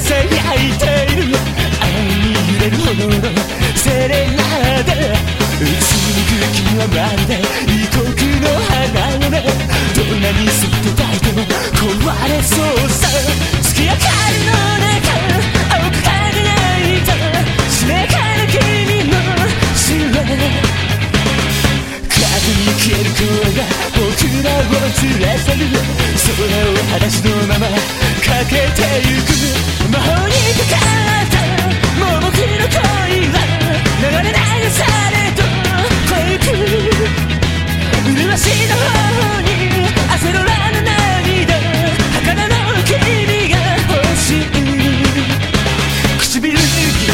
さやいている愛に揺れるほどのセレナーデうつむく君はまるで異国の花嫁どんなにそっと抱いても壊れそうさ月明かりの中青く輝いたしなやかな君のシルエット風に消える声が僕らを連れ去る空を裸足のままかけてゆく魔法にかかった盲目の恋は流れ流されと越えゆく麗しいの方に焦らぬ涙儚の君が欲しい唇に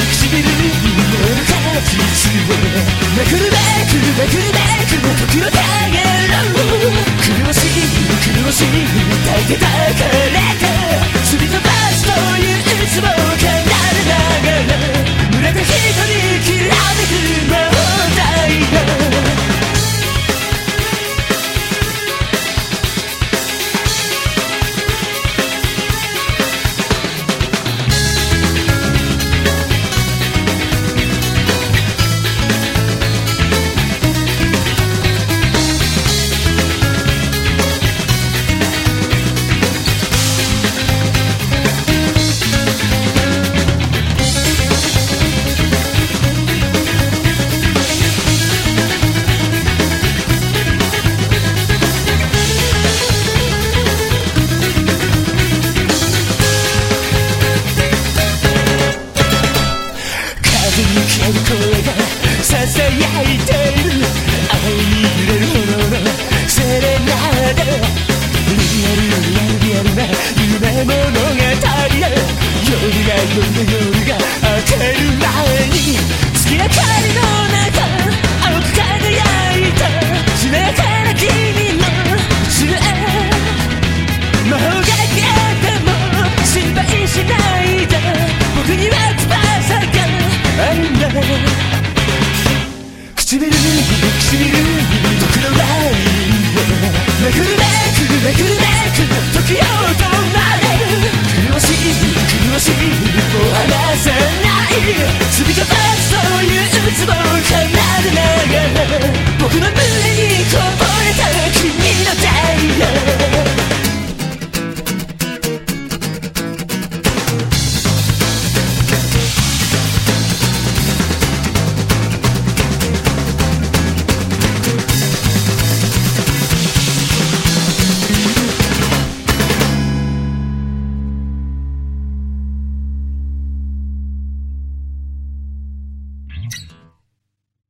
果実をめくるべく時の影の苦しい抱いてたからかすり飛ばすというつもりを奏でながら濡れた人にきらめく魔法台が声がささやいている愛に揺れるほどのセレナーデリアルな夢物語夜が明ける前に月明かりの